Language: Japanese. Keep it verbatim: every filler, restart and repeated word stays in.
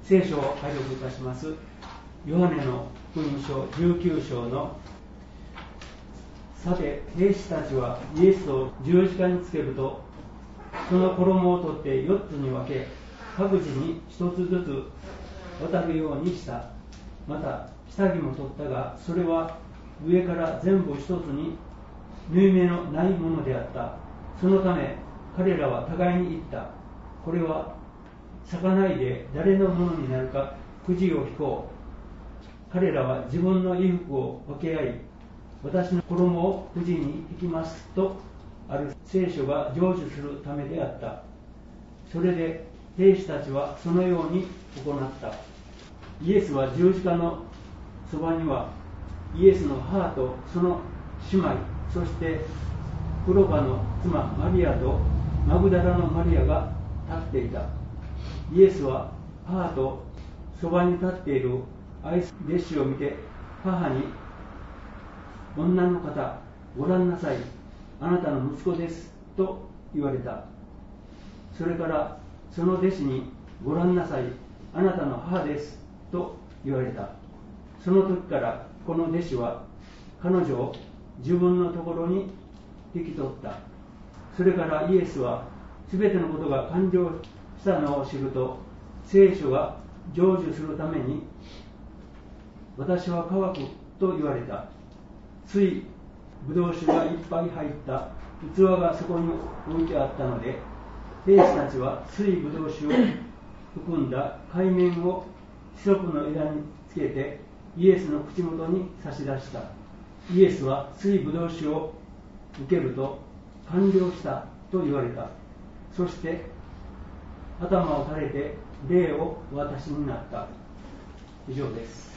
聖書を拝読いたします。ヨハネの福音書じゅうきゅう章の、さて兵士たちはイエスを十字架につけると、その衣を取って四つに分け、各自に一つずつ渡るようにした。また下着も取ったが、それは上から全部一つに縫い目のないものであった。そのため彼らは互いに言った。これは咲かないで誰のものになるかくじを引こう。彼らは自分の衣服を分け合い、私の衣をくじに引きますとある聖書が成就するためであった。それで兵士たちはそのように行った。イエスは十字架のそばにはイエスの母とその姉妹、そしてクロバの妻マリアとマグダラのマリアが立っていた。イエスは母とそばに立っている愛する弟子を見て、母に、女の方、ご覧なさい、あなたの息子ですと言われた。それからその弟子に、ご覧なさい、あなたの母ですと言われた。その時からこの弟子は彼女を自分のところに引き取った。それからイエスはすべてのことが完了したのを知ると、聖書が成就するために、私は乾くと言われた。ついブドウ酒がいっぱい入った器がそこに置いてあったので、兵士たちはついブドウ酒を含んだ海綿をシソプの枝につけてイエスの口元に差し出した。イエスはついブドウ酒を受けると、完了したと言われた。そして頭を垂れて礼をお渡しになった。以上です。